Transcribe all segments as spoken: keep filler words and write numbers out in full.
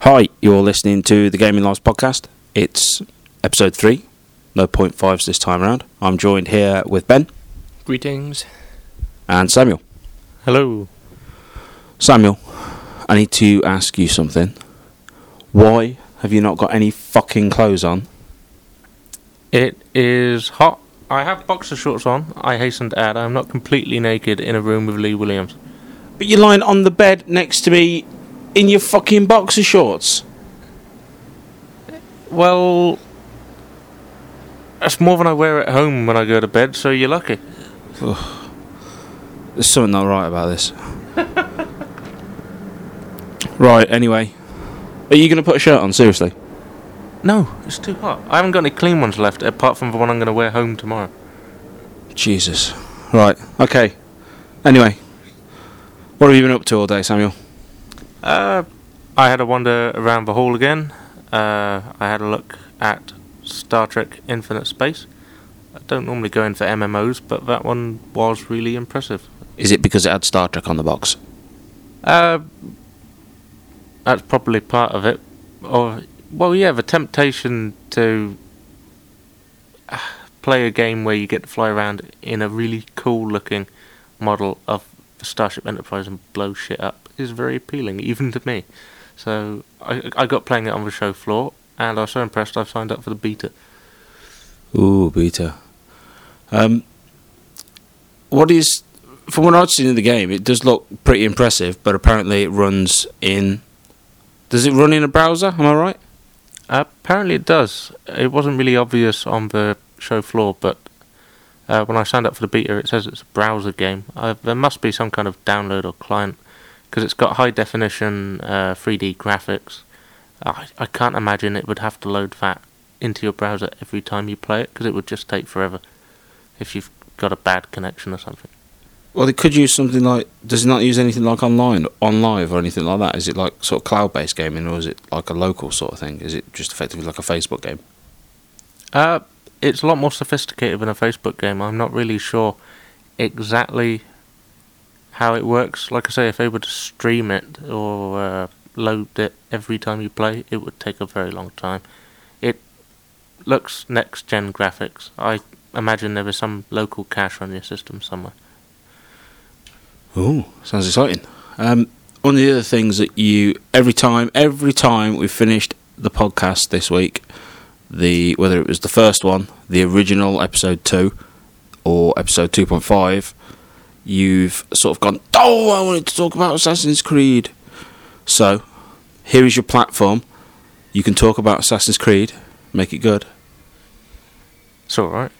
Hi, you're listening to the Gaming Lives podcast. It's episode three, no point fives this time around. I'm joined here with Ben. Greetings. And Samuel. Hello. Samuel, I need to ask you something. Why have you not got any fucking clothes on? It is hot. I have boxer shorts on. I hasten to add, I'm not completely naked in a room with Lee Williams. But you're lying on the bed next to me in your fucking boxer shorts. Well, that's more than I wear at home when I go to bed, so you're lucky. Ugh. There's something not right about this. Right, anyway. Are you going to put a shirt on, seriously? No, it's too hot. I haven't got any clean ones left, apart from the one I'm going to wear home tomorrow. Jesus. Right, okay. Anyway. What have you been up to all day, Samuel? Uh, I had a wander around the hall again. Uh, I had a look at Star Trek Infinite Space. I don't normally go in for M M Os, but that one was really impressive. Is it because it had Star Trek on the box? Uh, that's probably part of it. Or, well, yeah, the temptation to play a game where you get to fly around in a really cool-looking model of the Starship Enterprise and blow shit up is very appealing, even to me. So I I got playing it on the show floor, and I was so impressed I've signed up for the beta. Ooh, beta. Um, what is... From what I've seen in the game, it does look pretty impressive, but apparently it runs in... Does it run in a browser? Am I right? Uh, apparently it does. It wasn't really obvious on the show floor, but uh, when I signed up for the beta, it says it's a browser game. Uh, there must be some kind of download or client, because it's got high definition uh, three D graphics. I, I can't imagine it would have to load that into your browser every time you play it, because it would just take forever if you've got a bad connection or something. Well, it could use something like... Does it not use anything like online, on live or anything like that? Is it like sort of cloud-based gaming, or is it like a local sort of thing? Is it just effectively like a Facebook game? Uh, it's a lot more sophisticated than a Facebook game. I'm not really sure exactly how it works. Like I say, if they were to stream it or uh, load it every time you play, it would take a very long time. It looks next-gen graphics. I imagine there is some local cache on your system somewhere. Ooh, sounds exciting. Um, one of the other things that you... Every time, every time we've finished the podcast this week, the whether it was the first one, the original episode two, or episode two point five... you've sort of gone, oh, I wanted to talk about Assassin's Creed. So, here is your platform. You can talk about Assassin's Creed. Make it good. It's alright.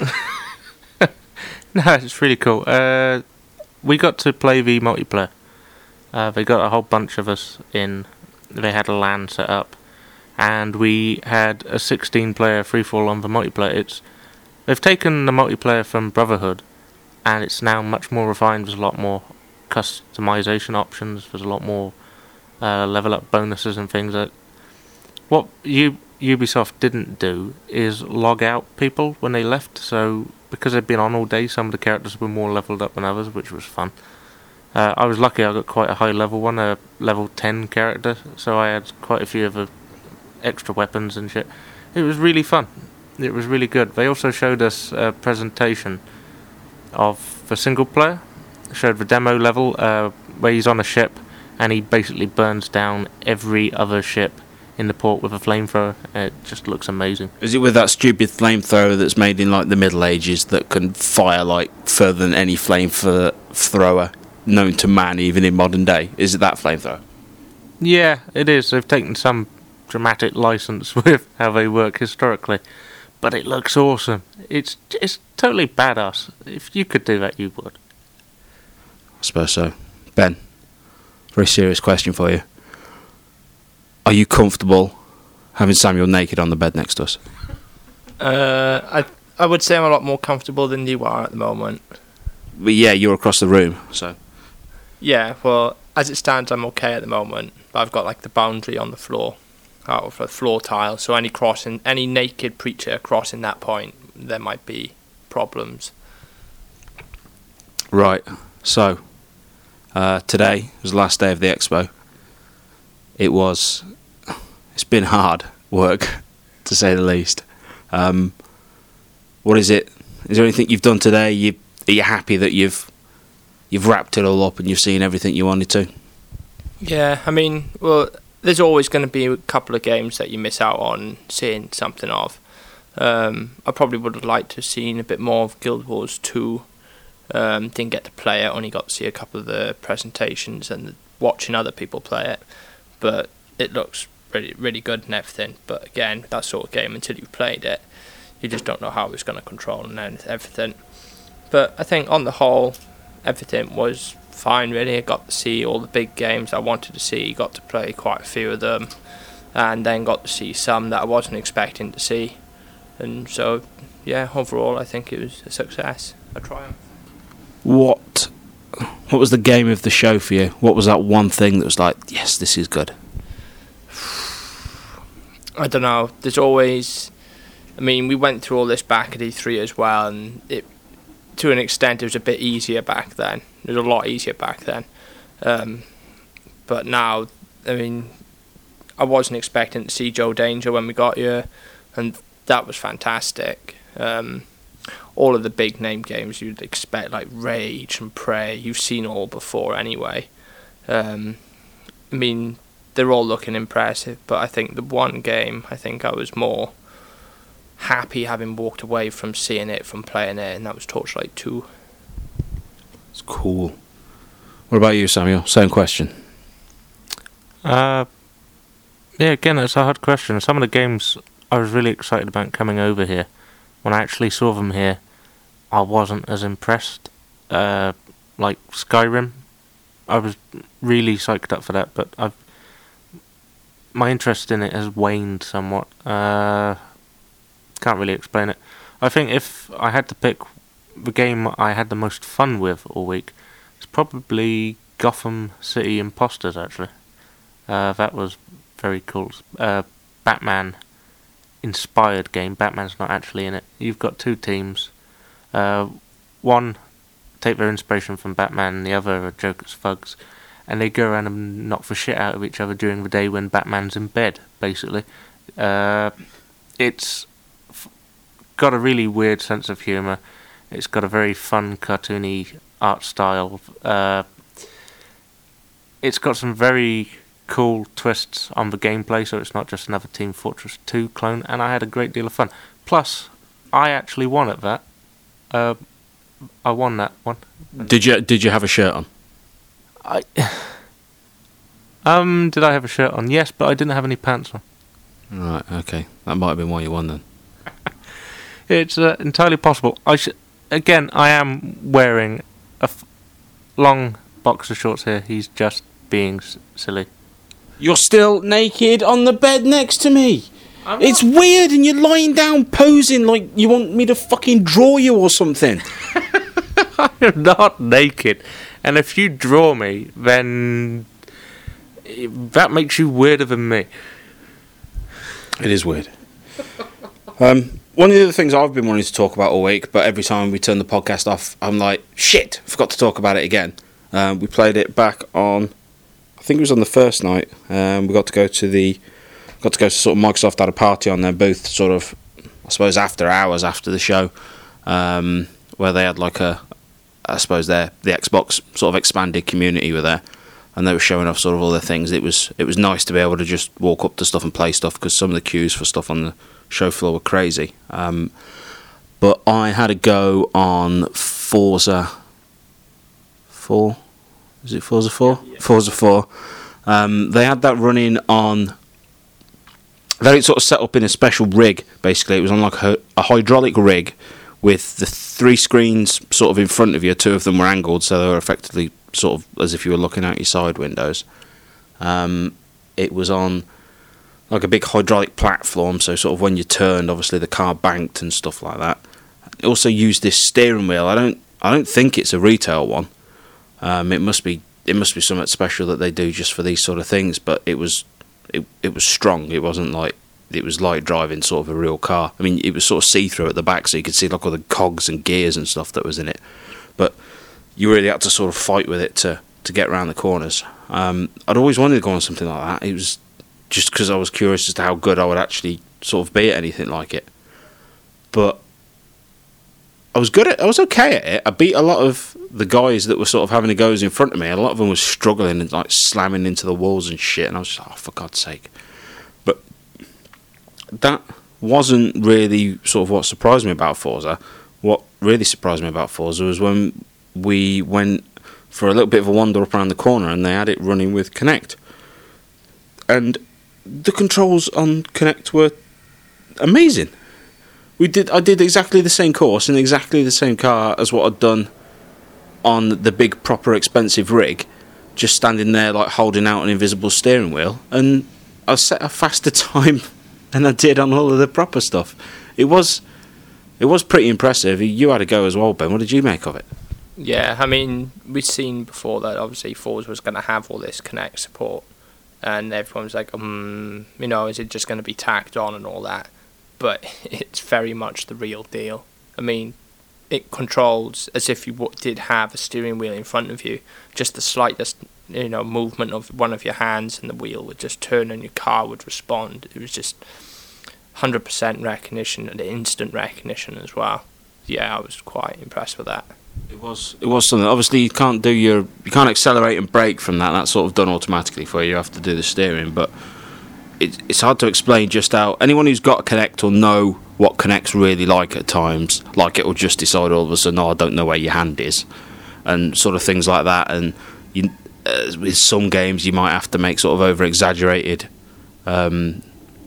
No, it's really cool. Uh, we got to play the multiplayer. Uh, they got a whole bunch of us in. They had a LAN set up. And we had a sixteen-player free-for-all on the multiplayer. It's They've taken the multiplayer from Brotherhood, and it's now much more refined. There's a lot more customization options. There's a lot more uh, level up bonuses and things. That what U- Ubisoft didn't do is log out people when they left. So because they'd been on all day, some of the characters were more leveled up than others, which was fun. Uh, I was lucky. I got quite a high level one, a level ten character, so I had quite a few of the extra weapons and shit. It was really fun. It was really good. They also showed us a presentation of the single player. Showed the demo level uh, where he's on a ship and he basically burns down every other ship in the port with a flamethrower. It just looks amazing. Is it with that stupid flamethrower that's made in like the Middle Ages that can fire like further than any flamethrower known to man, even in modern day? Is it that flamethrower? Yeah, it is. They've taken some dramatic license with how they work historically, but it looks awesome. It's it's totally badass. If you could do that, you would. I suppose so. Ben, very serious question for you. Are you comfortable having Samuel naked on the bed next to us? Uh, I I would say I'm a lot more comfortable than you are at the moment. But yeah, you're across the room, so... Yeah, well, as it stands, I'm okay at the moment. But I've got like the boundary on the floor, out of the floor tile. So any crossing, any naked preacher crossing that point, there might be problems. Right. So, uh, today was the last day of the expo. It was it's been hard work, to say the least. Um, what is it? Is there anything you've done today? You are you happy that you've you've wrapped it all up and you've seen everything you wanted to? Yeah, I mean, well, there's always going to be a couple of games that you miss out on seeing something of. Um, I probably would have liked to have seen a bit more of Guild Wars two. Um, didn't get to play it, only got to see a couple of the presentations and watching other people play it. But it looks really, really good and everything. But again, that sort of game, until you've played it, you just don't know how it's going to control and everything. But I think on the whole, everything was fine really. I got to see all the big games I wanted to see, got to play quite a few of them, and then got to see some that I wasn't expecting to see. And so, yeah, overall I think it was a success, a triumph. What what was the game of the show for you? What was that one thing that was like, yes, this is good? I don't know. There's always... I mean, we went through all this back at E three as well, and it, to an extent, it was a bit easier back then. It was a lot easier back then. Um, but now, I mean, I wasn't expecting to see Joe Danger when we got here, and that was fantastic. Um, all of the big name games you'd expect, like Rage and Prey, you've seen all before anyway. Um, I mean, they're all looking impressive, but I think the one game, I think I was more happy having walked away from seeing it, from playing it, and that was Torchlight two. It's cool. What about you, Samuel? Same question. Uh, yeah, again, it's a hard question. Some of the games I was really excited about coming over here. When I actually saw them here, I wasn't as impressed. Uh, like Skyrim, I was really psyched up for that, but I've my interest in it has waned somewhat. Uh, can't really explain it. I think if I had to pick the game I had the most fun with all week, it's probably Gotham City Imposters, actually. Uh, that was very cool. Uh, Batman inspired game. Batman's not actually in it. You've got two teams. Uh, one take their inspiration from Batman, and the other are Joker's thugs, and they go around and knock the shit out of each other during the day when Batman's in bed, basically. Uh, it's f- got a really weird sense of humour. It's got a very fun, cartoony art style. Uh, it's got some very cool twists on the gameplay, so it's not just another Team Fortress two clone, and I had a great deal of fun. Plus, I actually won at that. Uh, I won that one. Did you Did you have a shirt on? I um did I have a shirt on? Yes, but I didn't have any pants on. Right. Okay. That might have been why you won then. It's uh, entirely possible. I sh- again, I am wearing a f- long boxer shorts here. He's just being s- silly. You're still naked on the bed next to me. I'm It's not- weird, and you're lying down posing like you want me to fucking draw you or something. I'm not naked, and if you draw me, then that makes you weirder than me. It is weird. Um, one of the other things I've been wanting to talk about all week, but every time we turn the podcast off, I'm like, shit, forgot to talk about it again. Um, we played it back on, I think it was on the first night. Um, we got to go to the, got to go to sort of Microsoft had a party on their booth, sort of, I suppose after hours after the show, um, where they had like a, I suppose their the Xbox sort of expanded community were there, and they were showing off sort of all their things. It was it was nice to be able to just walk up to stuff and play stuff, because some of the queues for stuff on the show floor were crazy. Um, but I had a go on Forza four. Is it Forza four? Yeah, yeah. Forza four. Um, they had that running on. They had it sort of set up in a special rig. Basically, it was on like a, a hydraulic rig with the three screens sort of in front of you. Two of them were angled, so they were effectively sort of as if you were looking out your side windows. Um, it was on like a big hydraulic platform, so sort of when you turned, obviously the car banked and stuff like that. It also used this steering wheel. I don't, I don't think it's a retail one. Um, it must be, it must be something special that they do just for these sort of things. But it was, it, it was strong. It wasn't like. It was like driving sort of a real car. I mean, it was sort of see-through at the back, so you could see like all the cogs and gears and stuff that was in it. But you really had to sort of fight with it to, to get around the corners. Um, I'd always wanted to go on something like that. It was just because I was curious as to how good I would actually sort of be at anything like it. But I was good at, I was okay at it. I beat a lot of the guys that were sort of having the goes in front of me. A lot of them were struggling and like slamming into the walls and shit, and I was just, oh, for God's sake. But that wasn't really sort of what surprised me about Forza. What really surprised me about Forza was when we went for a little bit of a wander up around the corner and they had it running with Kinect. And the controls on Kinect were amazing. We did. I did exactly the same course in exactly the same car as what I'd done on the big, proper, expensive rig, just standing there like holding out an invisible steering wheel, and I set a faster time than I did on all of the proper stuff. It was, it was pretty impressive. You had a go as well, Ben. What did you make of it? Yeah, I mean, we'd seen before that obviously Forza was going to have all this Kinect support, and everyone was like, um, you know, is it just going to be tacked on and all that? But it's very much the real deal. I mean, it controls as if you w- did have a steering wheel in front of you. Just the slightest, you know, movement of one of your hands and the wheel would just turn and your car would respond. It was just one hundred percent recognition and instant recognition as well. Yeah, I was quite impressed with that. It was it was something. Obviously, you can't do your you can't accelerate and brake from that. That's sort of done automatically for you. You have to do the steering, but it, it's hard to explain just how anyone who's got a Kinect will know what Kinect's really like at times. Like, it will just decide all of a sudden, oh, I don't know where your hand is, and sort of things like that. And you, uh, with some games, you might have to make sort of over exaggerated um,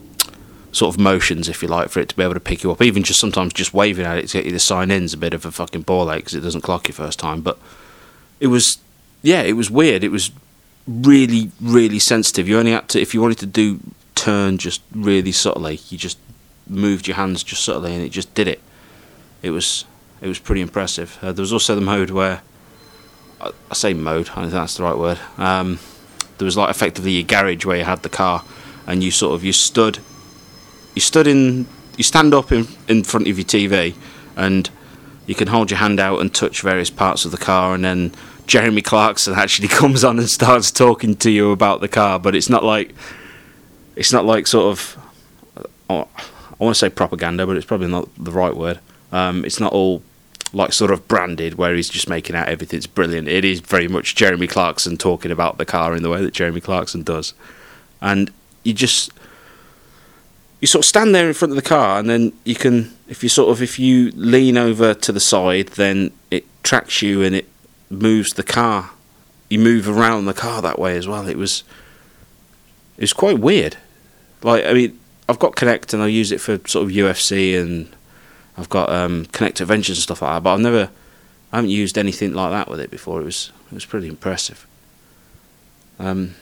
sort of motions, if you like, for it to be able to pick you up. Even just sometimes just waving at it to get you to sign in is a bit of a fucking ball ache because it doesn't clock you first time. But it was, yeah, it was weird. It was really, really sensitive. You only had to, if you wanted to do turn just really subtly, you just moved your hands just subtly and it just did it. It was, it was pretty impressive. Uh, there was also the mode where, I, I say mode, I don't think that's the right word. Um, there was like effectively your garage where you had the car and you sort of, you stood You stood in, you stand up in in front of your T V, and you can hold your hand out and touch various parts of the car, and then Jeremy Clarkson actually comes on and starts talking to you about the car. But it's not like, it's not like sort of, oh, I want to say propaganda, but it's probably not the right word. Um, it's not all like sort of branded where he's just making out everything's brilliant. It is very much Jeremy Clarkson talking about the car in the way that Jeremy Clarkson does, and you just. You sort of stand there in front of the car, and then you can, if you sort of, if you lean over to the side, then it tracks you and it moves the car. You move around the car that way as well. It was, it was quite weird. Like, I mean, I've got Kinect and I use it for sort of U F C, and I've got um, Kinect Adventures and stuff like that. But I've never, I haven't used anything like that with it before. It was, it was pretty impressive. Um.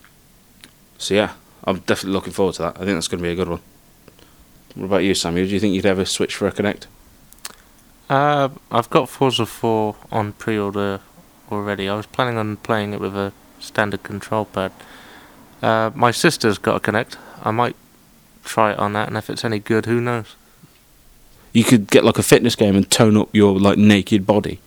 So yeah. I'm definitely looking forward to that. I think that's going to be a good one. What about you, Samuel? Do you think you'd ever switch for a Kinect? Uh, I've got Forza four on pre-order already. I was planning on playing it with a standard control pad. Uh, my sister's got a Kinect. I might try it on that, and if it's any good, who knows? You could get like a fitness game and tone up your like naked body.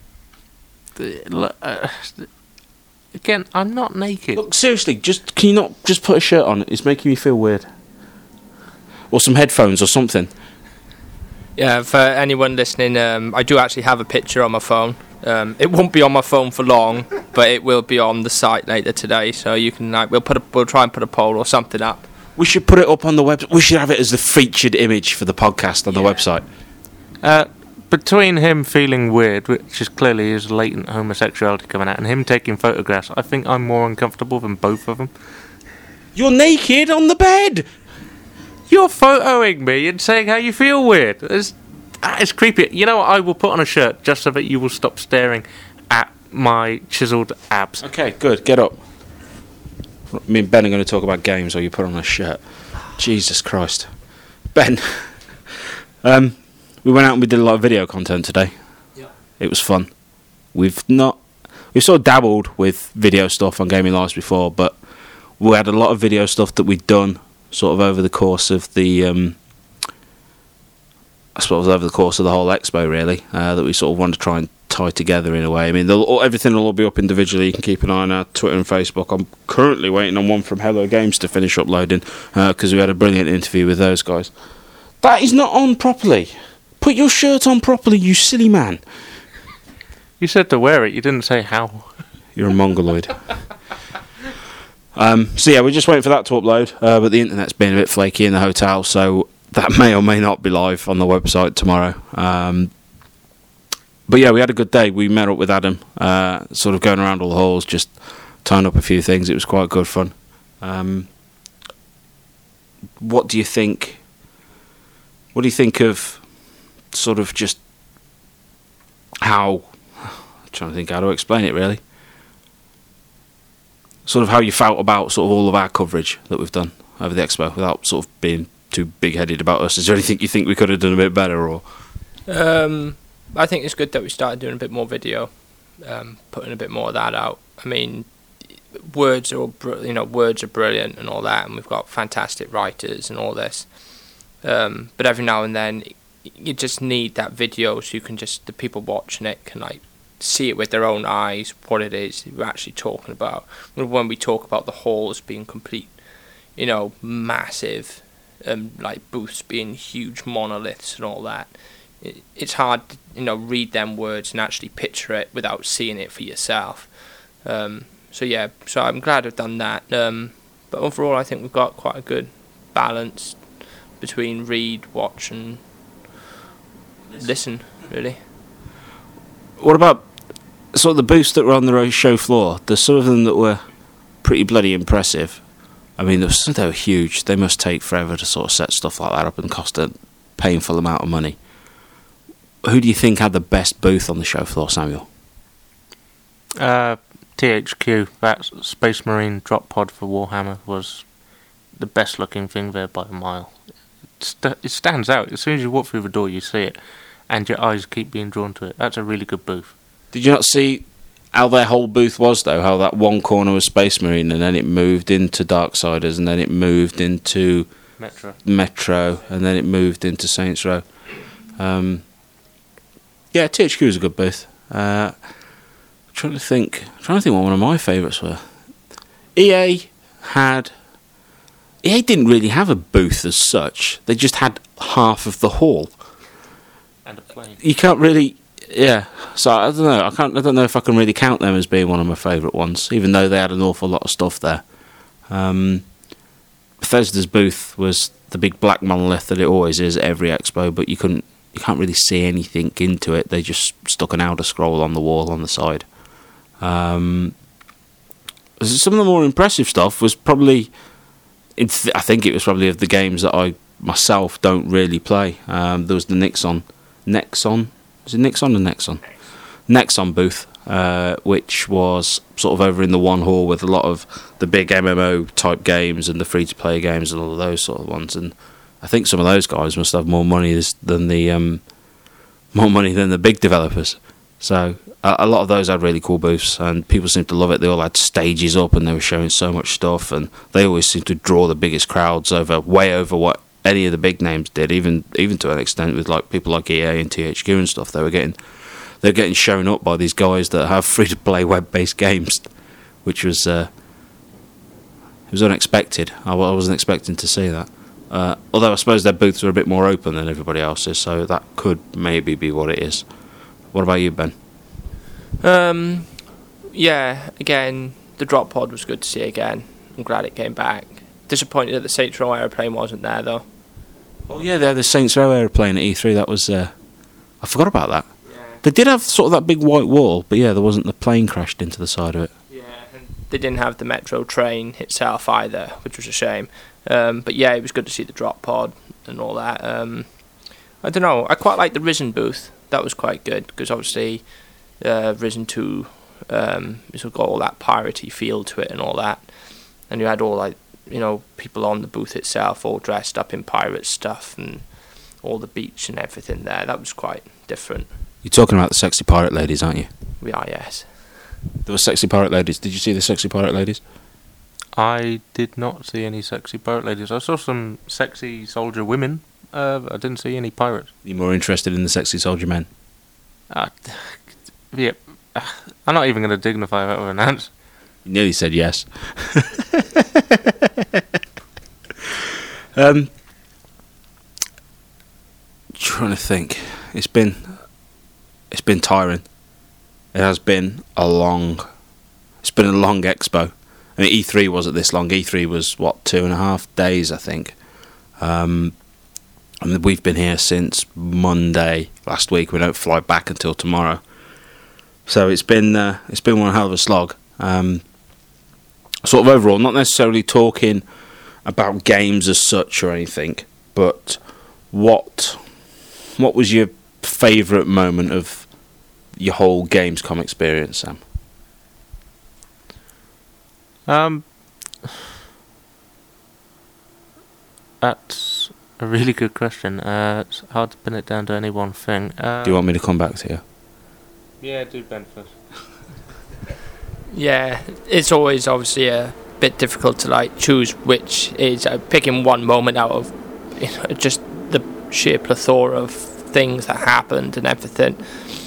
The, uh, Again, I'm not naked. Look, seriously, just can you not just put a shirt on? It's making me feel weird. Or some headphones or something. Yeah, for anyone listening, um, I do actually have a picture on my phone. Um, it won't be on my phone for long, but it will be on the site later today. So you can, like, we'll put, a, we'll try and put a poll or something up. We should put it up on the web. We should have it as the featured image for the podcast on yeah. the website. Uh, between him feeling weird, which is clearly his latent homosexuality coming out, and him taking photographs, I think I'm more uncomfortable than both of them. You're naked on the bed! You're photoing me and saying how you feel weird. It's, it's creepy. You know what? I will put on a shirt just so that you will stop staring at my chiseled abs. Okay, good. Get up. Me and Ben are going to talk about games while you put on a shirt. Jesus Christ. Ben, um, we went out and we did a lot of video content today. Yeah. It was fun. We've not... We've sort of dabbled with video stuff on Gaming Lives before, but we had a lot of video stuff that we'd done sort of over the course of the, um, I suppose over the course of the whole expo, really, uh, that we sort of wanted to try and tie together in a way. I mean, they'll, all, everything will all be up individually. You can keep an eye on our Twitter and Facebook. I'm currently waiting on one from Hello Games to finish uploading because uh, we had a brilliant interview with those guys. That is not on properly. Put your shirt on properly, you silly man. You said to wear it, you didn't say how. You're a mongoloid. um, so yeah, we're just waiting for that to upload, uh, but the internet's been a bit flaky in the hotel, so that may or may not be live on the website tomorrow. Um, but yeah, we had a good day. We met up with Adam, uh, sort of going around all the halls, just tying up a few things. It was quite good fun. Um, what do you think? What do you think of sort of just how? I'm trying to think how to explain it really. Sort of how you felt about sort of all of our coverage that we've done over the expo, without sort of being too big-headed about us. Is there anything you think we could have done a bit better, or? Um, I think it's good that we started doing a bit more video, um, putting a bit more of that out. I mean, words are all br- you know words are brilliant and all that, and we've got fantastic writers and all this. Um, but every now and then, you just need that video so you can just the people watching it can like see it with their own eyes what it is we're actually talking about. When we talk about the halls being complete, you know, massive, um, like booths being huge monoliths and all that, it, it's hard to, you know, read them words and actually picture it without seeing it for yourself. Um, so yeah, so I'm glad I've done that. Um, but overall, I think we've got quite a good balance between read, watch, and listen, really. What about sort of the booths that were on the show floor? There's some of them that were pretty bloody impressive. I mean, they were, they were huge. They must take forever to sort of set stuff like that up and cost a painful amount of money. Who do you think had the best booth on the show floor, Samuel? Uh, T H Q, that Space Marine drop pod for Warhammer, was the best looking thing there by a mile. It, st- it stands out. As soon as you walk through the door, you see it, and your eyes keep being drawn to it. That's a really good booth. Did you not see how their whole booth was, though? How that one corner was Space Marine, and then it moved into Darksiders, and then it moved into Metro, Metro, and then it moved into Saints Row. Um, yeah, T H Q was a good booth. Uh, I'm trying to think. I'm trying to think what one of my favourites were. E A had. E A didn't really have a booth as such. They just had half of the hall. and a plane. You can't really. Yeah, so I don't know. I can't. I don't know if I can really count them as being one of my favourite ones, even though they had an awful lot of stuff there. Um, Bethesda's booth was the big black monolith that it always is at every expo, but you couldn't. You can't really see anything into it. They just stuck an Elder Scroll on the wall on the side. Um, some of the more impressive stuff was probably. Th- I think it was probably of the games that I myself don't really play. Um, there was the Nixon, Nexon. Was it Nixon or Nexon? Nexon booth, uh, which was sort of over in the one hall with a lot of the big M M O type games and the free to play games and all of those sort of ones. And I think some of those guys must have more money than the um, more money than the big developers. So a, a lot of those had really cool booths, and people seemed to love it. They all had stages up, and they were showing so much stuff, and they always seemed to draw the biggest crowds over, way over what any of the big names did, even even to an extent with like people like E A and T H Q and stuff. They were getting they were getting shown up by these guys that have free to play web based games, which was uh, it was unexpected. I, I wasn't expecting to see that. Uh, although I suppose their booths are a bit more open than everybody else's, so that could maybe be what it is. What about you, Ben? Um, yeah, again, the drop pod was good to see again. I'm glad it came back. Disappointed that the Saints Row aeroplane wasn't there though. Oh yeah, they had the Saints Row aeroplane at E three. That was uh, I forgot about that. Yeah. They did have sort of that big white wall, but yeah, there wasn't the plane crashed into the side of it. Yeah, and they didn't have the Metro train itself either, which was a shame. Um, but yeah, it was good to see the drop pod and all that. Um, I don't know. I quite like the Risen booth. That was quite good because obviously uh, Risen two um, it's got all that piratey feel to it and all that, and you had all like you know people on the booth itself all dressed up in pirate stuff and all the beach and everything there. That was quite different. You're talking about the sexy pirate ladies, aren't you? We are, yes. There were sexy pirate ladies. Did you see the sexy pirate ladies? I did not see any sexy pirate ladies. I saw some sexy soldier women. Uh, I didn't see any pirates. You're more interested in the sexy soldier men? Uh, yeah, I'm not even going to dignify that with an answer. You nearly said yes. um, trying to think. It's been, it's been tiring. It has been a long, it's been a long expo. I mean, E three wasn't this long. E three was, what, two and a half days, I think. Um, I mean, we've been here since Monday last week. We don't fly back until tomorrow. So it's been uh, it's been one hell of a slog. Um, sort of overall, not necessarily talking about games as such or anything, but what what was your favourite moment of your whole Gamescom experience, Sam? Um, that's a really good question. Uh, it's hard to pin it down to any one thing. Uh, Do you want me to come back to you? Yeah, do Ben first. Yeah, it's always obviously a bit difficult to like choose which is uh, picking one moment out of, you know, just the sheer plethora of things that happened and everything.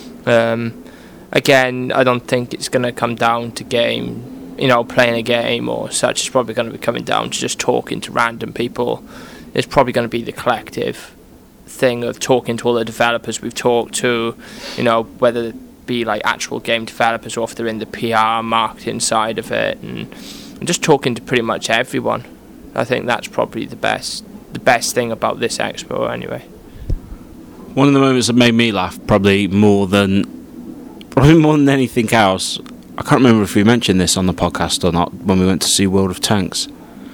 Um, again, I don't think it's going to come down to game, you know, playing a game or such. It's probably going to be coming down to just talking to random people. It's probably going to be the collective thing of talking to all the developers we've talked to, you know, whether it be like actual game developers or if they're in the P R marketing side of it, and, and just talking to pretty much everyone. I think that's probably the best the best thing about this expo anyway. One of the moments that made me laugh probably more than probably more than anything else, I can't remember if we mentioned this on the podcast or not, when we went to see World of Tanks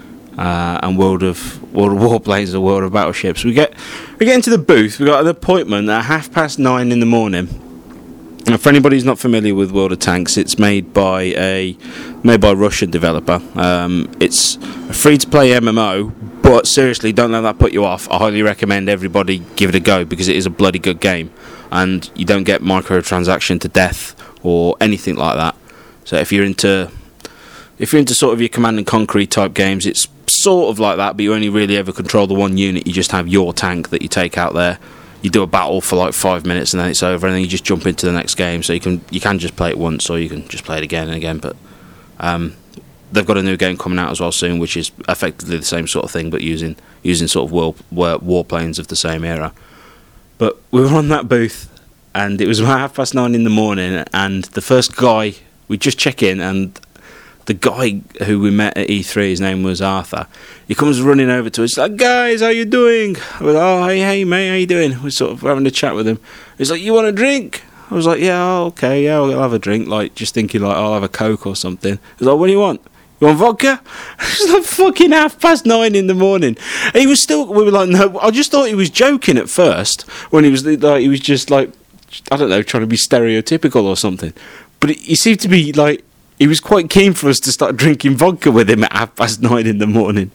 uh, and World of World of Warplanes and World of Battleships. We get we get into the booth. We got an appointment at half past nine in the morning. Now, for anybody who's not familiar with World of Tanks, it's made by a made by a Russian developer. Um, it's a free-to-play M M O, but seriously, don't let that put you off. I highly recommend everybody give it a go because it is a bloody good game, and you don't get microtransaction to death or anything like that. So if you're into if you're into sort of your Command and Conquer type games, it's sort of like that, but you only really ever control the one unit. You just have your tank that you take out there. You do a battle for like five minutes and then it's over, and then you just jump into the next game. So you can you can just play it once, or you can just play it again and again. But um, they've got a new game coming out as well soon, which is effectively the same sort of thing, but using using sort of war, war, warplanes of the same era. But we were on that booth, and it was about half past nine in the morning, and the first guy, we just check in, and the guy who we met at E three, his name was Arthur. He comes running over to us, he's like, guys, how you doing? I was like, oh, hey, hey, mate, how you doing? We're sort of having a chat with him. He's like, you want a drink? I was like, yeah, oh, okay, yeah, I'll have a drink. Like, just thinking, like, I'll have a Coke or something. He's like, what do you want? You want vodka? It's like fucking half past nine in the morning. And he was still, we were like, no, I just thought he was joking at first, when he was like, he was just like, I don't know, trying to be stereotypical or something. But he seemed to be like, he was quite keen for us to start drinking vodka with him at half past nine in the morning.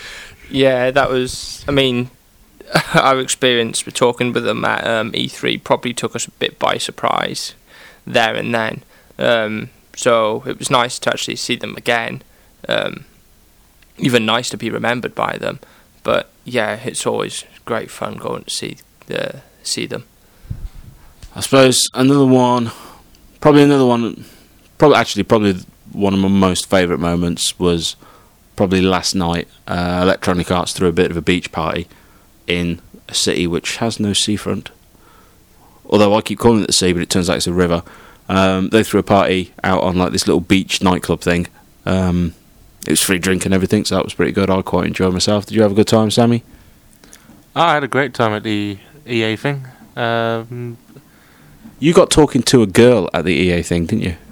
Yeah, that was, I mean, our experience with talking with them at um, E three probably took us a bit by surprise there and then. Um, so it was nice to actually see them again. Um, even nice to be remembered by them. But yeah, it's always great fun going to see the, see them. I suppose another one, probably another one, probably actually probably one of my most favourite moments was probably last night. Uh, Electronic Arts threw a bit of a beach party in a city which has no seafront. Although I keep calling it the sea, but it turns out it's a river. Um, they threw a party out on like this little beach nightclub thing. Um, it was free drink and everything, so that was pretty good. I quite enjoyed myself. Did you have a good time, Sammy? I had a great time at the E A thing. Um, you got talking to a girl at the E A thing, didn't you?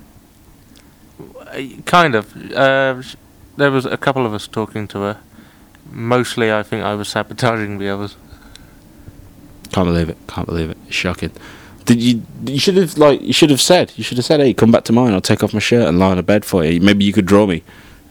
Kind of. Uh, there was a couple of us talking to her. Mostly, I think I was sabotaging the others. Can't believe it. Can't believe it. It's shocking. Did you? You should have like. You should have said. You should have said, "Hey, come back to mine. I'll take off my shirt and lie on a bed for you. Maybe you could draw me."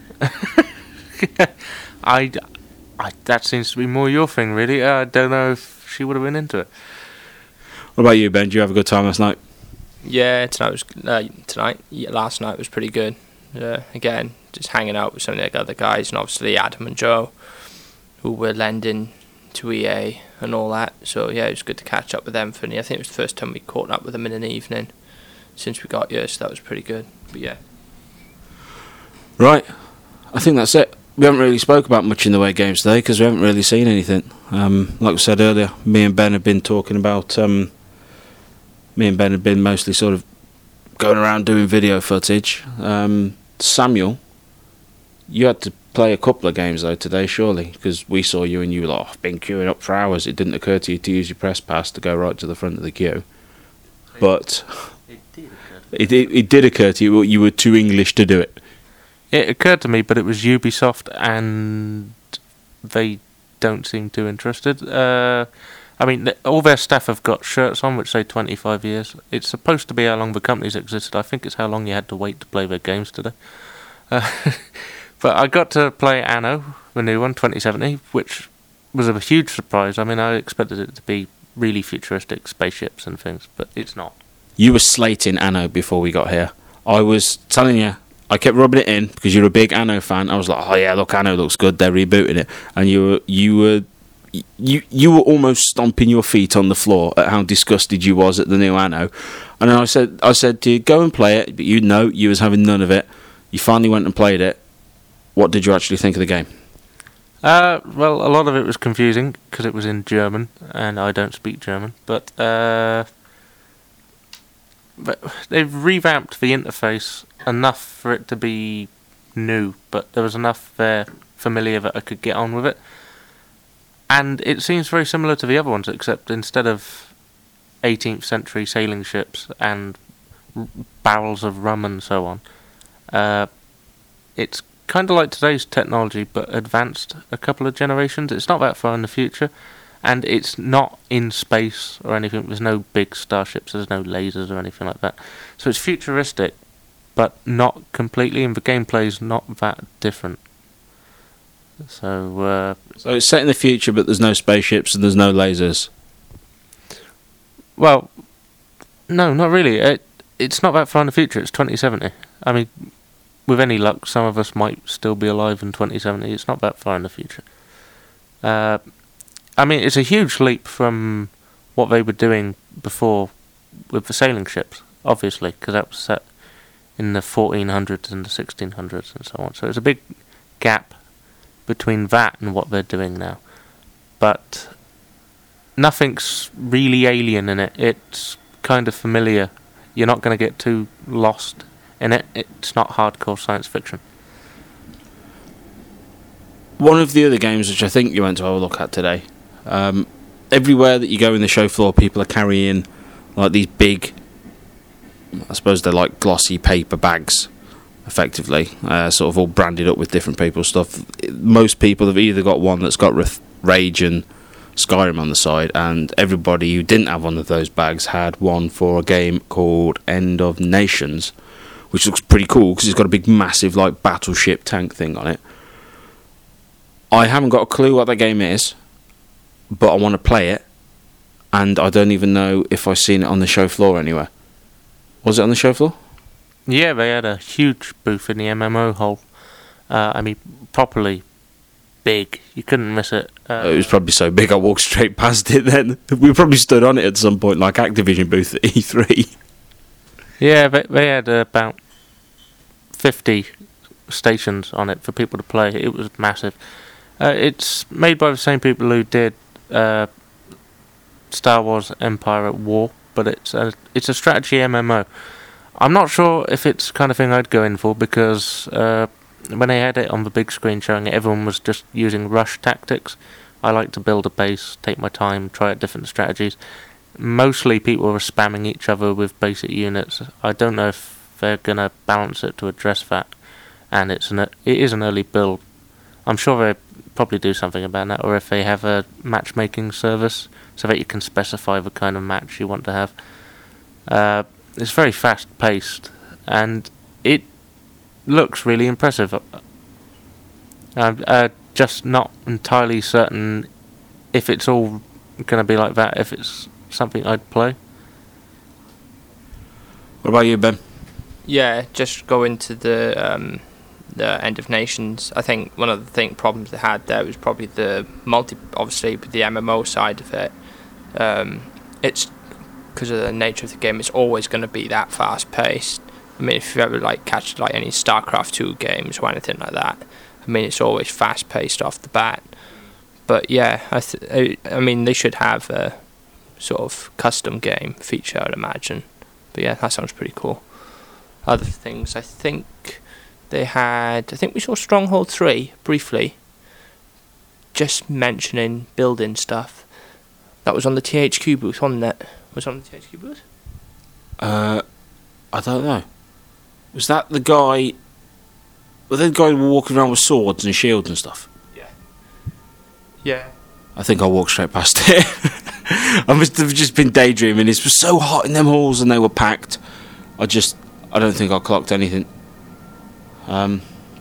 I, I. That seems to be more your thing, really. Uh, I don't know if she would have been into it. What about you, Ben? Did you have a good time last night? Yeah, tonight was uh, tonight. Yeah, last night was pretty good. Uh, again, just hanging out with some of the other guys, and obviously Adam and Joe, who were lending to E A and all that. So yeah, it was good to catch up with them. For I think it was the first time we caught up with them in an evening. since we got here, so that was pretty good. But yeah. Right, I think that's it. We haven't really spoke about much in the way of games today because we haven't really seen anything. Um, like we said earlier, me and Ben have been talking about. Um, me and Ben have been mostly sort of going around doing video footage. Um, Samuel, you had to play a couple of games though today, surely, because we saw you and you were like, oh, I've been queuing up for hours. It didn't occur to you to use your press pass to go right to the front of the queue, but It did occur to me. it it, it did occur to you. You were too English to do it. It occurred to me, but it was Ubisoft, and they don't seem too interested. Uh, I mean, th- all their staff have got shirts on which say twenty-five years. It's supposed to be how long the company's existed. I think it's how long you had to wait to play their games today. Uh, but I got to play Anno, the new one, twenty seventy, which was a huge surprise. I mean, I expected it to be really futuristic spaceships and things, but it's not. You were slating Anno before we got here. I was telling you, I kept rubbing it in because you're a big Anno fan. I was like, oh yeah, look, Anno looks good. They're rebooting it, and you were you were you you were almost stomping your feet on the floor at how disgusted you was at the new Anno. And then I said, I said to you, go and play it, but you know you was having none of it. You finally went and played it. What did you actually think of the game? Uh, well, a lot of it was confusing because it was in German, and I don't speak German. But uh, but they've revamped the interface enough for it to be new, but there was enough there familiar that I could get on with it. And it seems very similar to the other ones, except instead of eighteenth century sailing ships and r- barrels of rum and so on, uh, it's kind of like today's technology, but advanced a couple of generations. It's not that far in the future, and it's not in space or anything. There's no big starships, there's no lasers or anything like that. So it's futuristic, but not completely, and the gameplay's not that different. So, uh, So it's set in the future, but there's no spaceships and there's no lasers. well, no, not really. It, it's not that far in the future. It's twenty seventy. I mean, with any luck, some of us might still be alive in twenty seventy. It's not that far in the future. Uh, I mean, it's a huge leap from what they were doing before with the sailing ships, obviously, because that was set in the fourteen hundreds and the sixteen hundreds and so on. So it's a big gap between that and what they're doing now. But nothing's really alien in it. It's kind of familiar. You're not going to get too lost in it. It's not hardcore science fiction. One of the other games which I think you went to have a look at today, um, everywhere that you go in the show floor, people are carrying like these big, I suppose they're like glossy paper bags, effectively, uh, sort of all branded up with different people's stuff. Most people have either got one that's got Rith- Rage and Skyrim on the side, and everybody who didn't have one of those bags had one for a game called End of Nations, which looks pretty cool because it's got a big massive like battleship tank thing on it. I haven't got a clue what that game is, but I want to play it, and I don't even know if I've seen it on the show floor anywhere. Was it on the show floor? Yeah, they had a huge booth in the M M O hall. Uh, I mean, properly big. You couldn't miss it. Uh, It was probably so big I walked straight past it then. We probably stood on it at some point, like Activision booth at E three. yeah, they, they had uh, about fifty stations on it for people to play. It was massive. Uh, it's made by the same people who did uh, Star Wars Empire at War, but it's a, it's a strategy M M O. I'm not sure if it's the kind of thing I'd go in for, because uh, when they had it on the big screen showing it, everyone was just using rush tactics. I like to build a base, take my time, try out different strategies. Mostly people were spamming each other with basic units. I don't know if they're going to balance it to address that, and it's an, it is an early build. I'm sure they probably do something about that, or if they have a matchmaking service so that you can specify the kind of match you want to have. Uh, It's very fast-paced, and it looks really impressive. I'm uh, just not entirely certain if it's all going to be like that, if it's something I'd play. What about you, Ben? Yeah, just go into the um, the End of Nations. I think one of the thing problems they had there was probably the multi, obviously with the M M O side of it. Um, it's because of the nature of the game, it's always going to be that fast paced. I mean, if you ever like catch like any StarCraft two games or anything like that, I mean, it's always fast paced off the bat. But yeah, I, th- I I mean, they should have a sort of custom game feature, I'd imagine. But yeah, that sounds pretty cool. Other things, I think they had. I think we saw Stronghold three briefly. Just mentioning building stuff. That was on the T H Q booth, wasn't it? Was it on the T H Q booth? Uh, I don't know. Was that the guy? Was that the guy walking around with swords and shields and stuff? Yeah. Yeah. I think I walked straight past it. I must have just been daydreaming. It was so hot in them halls and they were packed. I just, I don't think I clocked anything. Um,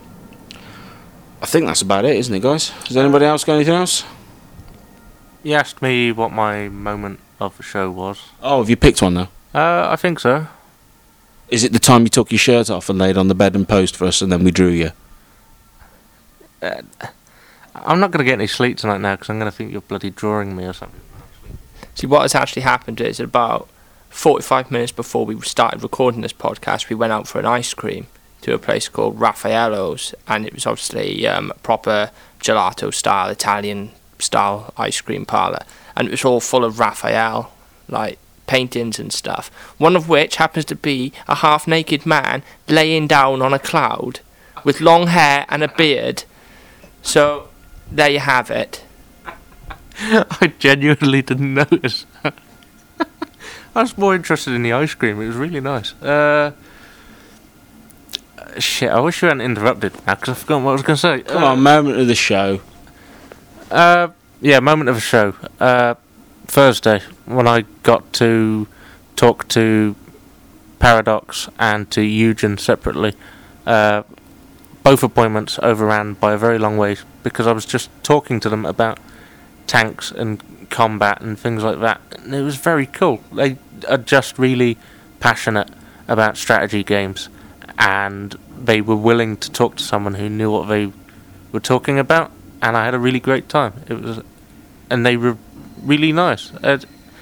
I think that's about it, isn't it, guys? Has anybody else got anything else? You asked me what my moment of the show was. Oh, have you picked one now? Uh, I think so. Is it the time you took your shirt off and laid on the bed and posed for us and then we drew you? Uh, I'm not going to get any sleep tonight now because I'm going to think you're bloody drawing me or something. See, what has actually happened is about forty-five minutes before we started recording this podcast, we went out for an ice cream to a place called Raffaello's, and it was obviously um, a proper gelato-style, Italian-style ice cream parlour, and it was all full of Raphael, like, paintings and stuff, one of which happens to be a half-naked man laying down on a cloud with long hair and a beard. So, there you have it. I genuinely didn't notice. I was more interested in the ice cream. It was really nice. Uh, shit, I wish you hadn't interrupted now because I forgot what I was going to say. Come uh, on, moment of the show. Uh, yeah, moment of the show. Uh, Thursday, when I got to talk to Paradox and to Eugen separately. Uh, both appointments overran by a very long way because I was just talking to them about tanks and combat and things like that, and it was very cool. They are just really passionate about strategy games, and they were willing to talk to someone who knew what they were talking about, and I had a really great time. It was, and they were really nice. Uh,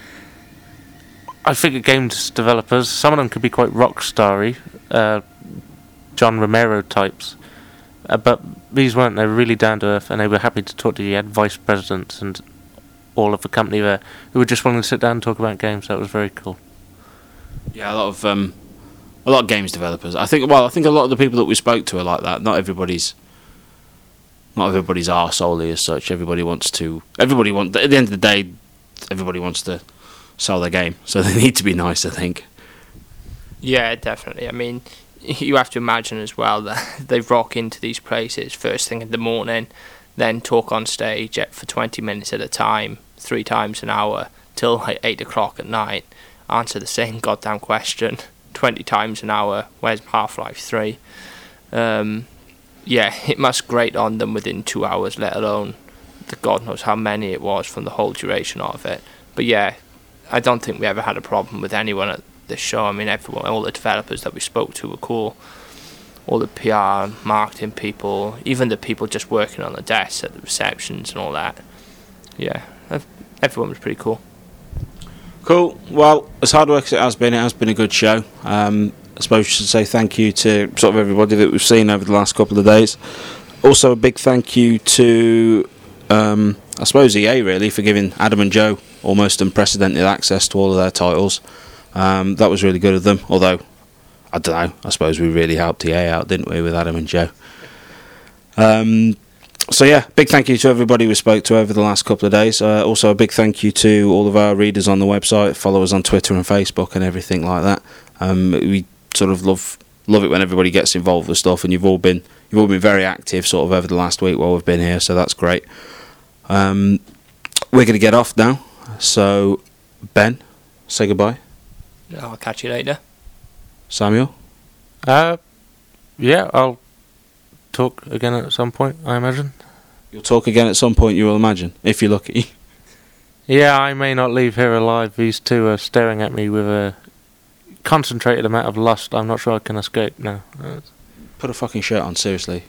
I think games developers, some of them could be quite rock starry, uh, John Romero types, uh, but these weren't. They were really down to earth, and they were happy to talk to you. You had vice presidents and all of the company there who were just willing to sit down and talk about games. That was very cool. Yeah, a lot of um, a lot of games developers. I think. Well, I think a lot of the people that we spoke to are like that. Not everybody's. Not everybody's arseholey as such. Everybody wants to. Everybody wants. At the end of the day, everybody wants to sell their game, so they need to be nice, I think. Yeah, definitely. I mean, you have to imagine as well that they rock into these places first thing in the morning, then talk on stage for twenty minutes at a time, three times an hour, till like eight o'clock at night, answer the same goddamn question twenty times an hour. Where's Half-Life three? Um, yeah, it must grate on them within two hours, let alone the God knows how many it was from the whole duration of it. But yeah, I don't think we ever had a problem with anyone at this show. I mean, everyone, all the developers that we spoke to were cool. All the P R, marketing people, even the people just working on the desks at the receptions and all that. Yeah, everyone was pretty cool. Cool. Well, as hard work as it has been, it has been a good show. Um, I suppose you should say thank you to sort of everybody that we've seen over the last couple of days. Also, a big thank you to, um, I suppose, E A really, for giving Adam and Joe almost unprecedented access to all of their titles. Um, that was really good of them, although, I don't know, I suppose we really helped E A out, didn't we, with Adam and Joe? Um, so yeah, big thank you to everybody we spoke to over the last couple of days. Uh, also a big thank you to all of our readers on the website, follow us on Twitter and Facebook and everything like that. Um, we sort of love love it when everybody gets involved with stuff, and you've all been you've all been very active sort of over the last week while we've been here, so that's great. Um, we're going to get off now, so Ben, say goodbye. I'll catch you later. Samuel? Uh, yeah, I'll talk again at some point, I imagine. You'll talk again at some point, you will imagine, if you're lucky. Yeah, I may not leave here alive. These two are staring at me with a concentrated amount of lust. I'm not sure I can escape now. Put a fucking shirt on, seriously.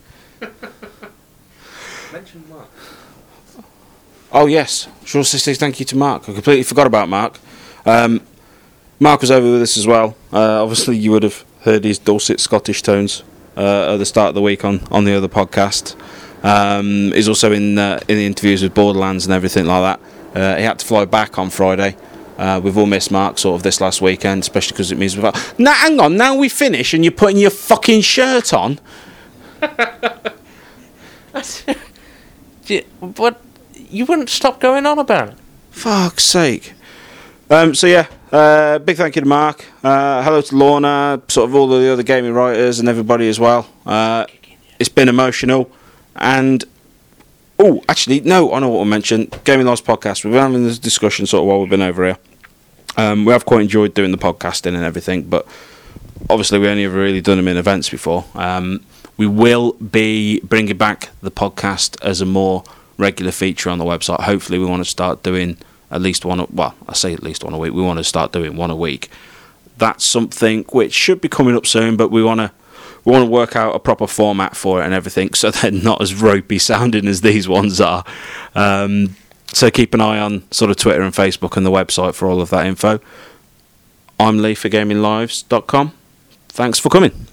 Mention Mark. Oh yes, should also say thank you to Mark. I completely forgot about Mark. Um, Mark was over with us as well. Uh, obviously, you would have heard his dulcet Scottish tones uh, at the start of the week on, on the other podcast. Um, he's also in uh, in the interviews with Borderlands and everything like that. Uh, he had to fly back on Friday. Uh, we've all missed Mark sort of this last weekend, especially because it means we've got... Now, hang on, now we finish and you're putting your fucking shirt on? What? You wouldn't stop going on about it. Fuck's sake. Um, so yeah, uh, big thank you to Mark. Uh, hello to Lorna, sort of all of the other gaming writers and everybody as well. Uh, it's been emotional. And, oh, actually, no, I know what we'll mention. Gaming Lives podcast. We've been having this discussion sort of while we've been over here. Um, we have quite enjoyed doing the podcasting and everything, but obviously we only ever really done them in events before. Um, we will be bringing back the podcast as a more regular feature on the website. Hopefully we want to start doing at least one, well, I say at least one a week. We want to start doing one a week. That's something which should be coming up soon, but we want to we want to work out a proper format for it and everything, so they're not as ropey sounding as these ones are. Um, so keep an eye on sort of Twitter and Facebook and the website for all of that info. I'm Lee for gaming lives dot com. Thanks for coming.